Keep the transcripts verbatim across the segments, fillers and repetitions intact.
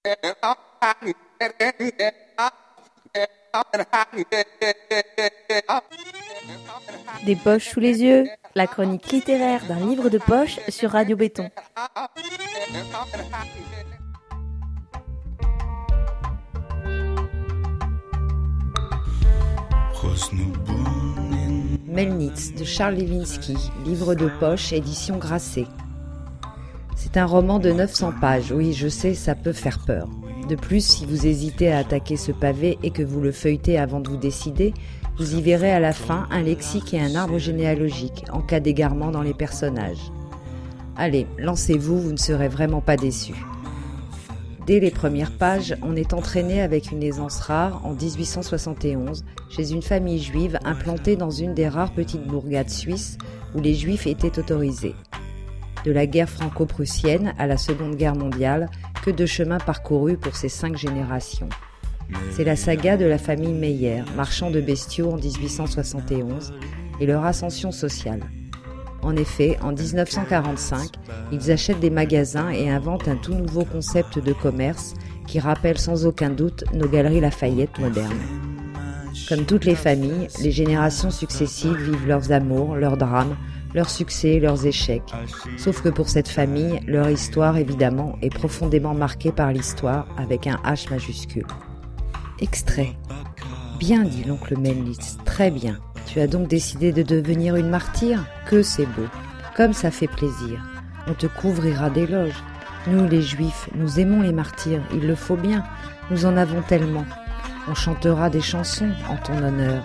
Des poches sous les yeux, la chronique littéraire d'un livre de poche sur Radio Béton. Melnitz de Charles Lewinsky, livre de poche, édition Grasset. C'est un roman de neuf cents pages, oui je sais, ça peut faire peur. De plus, si vous hésitez à attaquer ce pavé et que vous le feuilletez avant de vous décider, vous y verrez à la fin un lexique et un arbre généalogique, en cas d'égarement dans les personnages. Allez, lancez-vous, vous ne serez vraiment pas déçus. Dès les premières pages, on est entraîné avec une aisance rare en dix-huit cent soixante et onze chez une famille juive implantée dans une des rares petites bourgades suisses où les juifs étaient autorisés. De la guerre franco-prussienne à la Seconde Guerre mondiale, que de chemin parcouru pour ces cinq générations. C'est la saga de la famille Meyer, marchand de bestiaux en dix-huit cent soixante et onze, et leur ascension sociale. En effet, en dix-neuf cent quarante-cinq, ils achètent des magasins et inventent un tout nouveau concept de commerce qui rappelle sans aucun doute nos galeries Lafayette modernes. Comme toutes les familles, les générations successives vivent leurs amours, leurs drames, leurs succès, leurs échecs. Sauf que pour cette famille, leur histoire, évidemment, est profondément marquée par l'histoire avec un H majuscule. Extrait. Bien dit l'oncle Melnitz, très bien. Tu as donc décidé de devenir une martyre ? Que c'est beau. Comme ça fait plaisir. On te couvrira d'éloges. Nous, les juifs, nous aimons les martyrs, il le faut bien. Nous en avons tellement. On chantera des chansons en ton honneur.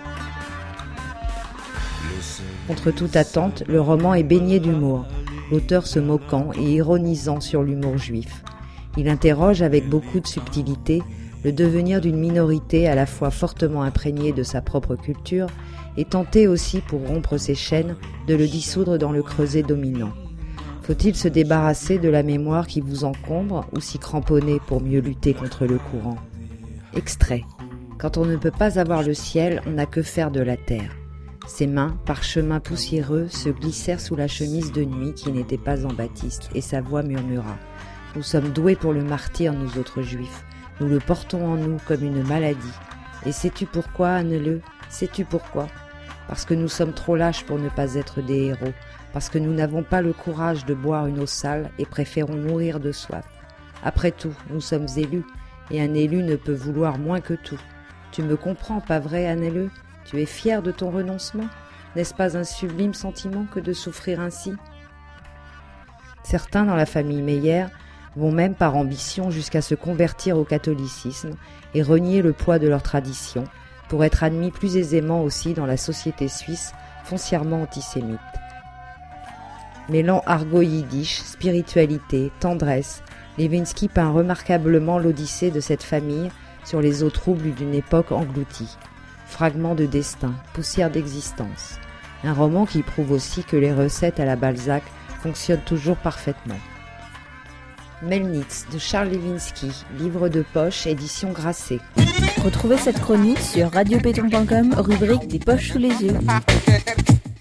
Contre toute attente, le roman est baigné d'humour, l'auteur se moquant et ironisant sur l'humour juif. Il interroge avec beaucoup de subtilité le devenir d'une minorité à la fois fortement imprégnée de sa propre culture et tenter aussi, pour rompre ses chaînes, de le dissoudre dans le creuset dominant. Faut-il se débarrasser de la mémoire qui vous encombre ou s'y cramponner pour mieux lutter contre le courant ? Extrait. Quand on ne peut pas avoir le ciel, on n'a que faire de la terre. Ses mains, parchemins poussiéreux, se glissèrent sous la chemise de nuit qui n'était pas en batiste, et sa voix murmura. Nous sommes doués pour le martyre, nous autres juifs. Nous le portons en nous comme une maladie. Et sais-tu pourquoi, Anne-Le ? Sais-tu pourquoi ? Parce que nous sommes trop lâches pour ne pas être des héros, parce que nous n'avons pas le courage de boire une eau sale et préférons mourir de soif. Après tout, nous sommes élus, et un élu ne peut vouloir moins que tout. Tu me comprends, pas vrai, Anne-Le ? Tu es fier de ton renoncement ? N'est-ce pas un sublime sentiment que de souffrir ainsi ? Certains dans la famille Meyer vont même par ambition jusqu'à se convertir au catholicisme et renier le poids de leur tradition pour être admis plus aisément aussi dans la société suisse foncièrement antisémite. Mêlant argot yiddish, spiritualité, tendresse, Lewinsky peint remarquablement l'odyssée de cette famille sur les eaux troubles d'une époque engloutie. Fragments de destin, poussière d'existence. Un roman qui prouve aussi que les recettes à la Balzac fonctionnent toujours parfaitement. Melnitz de Charles Lewinsky, livre de poche, édition Grasset. Retrouvez cette chronique sur radio béton point com, rubrique des poches sous les yeux.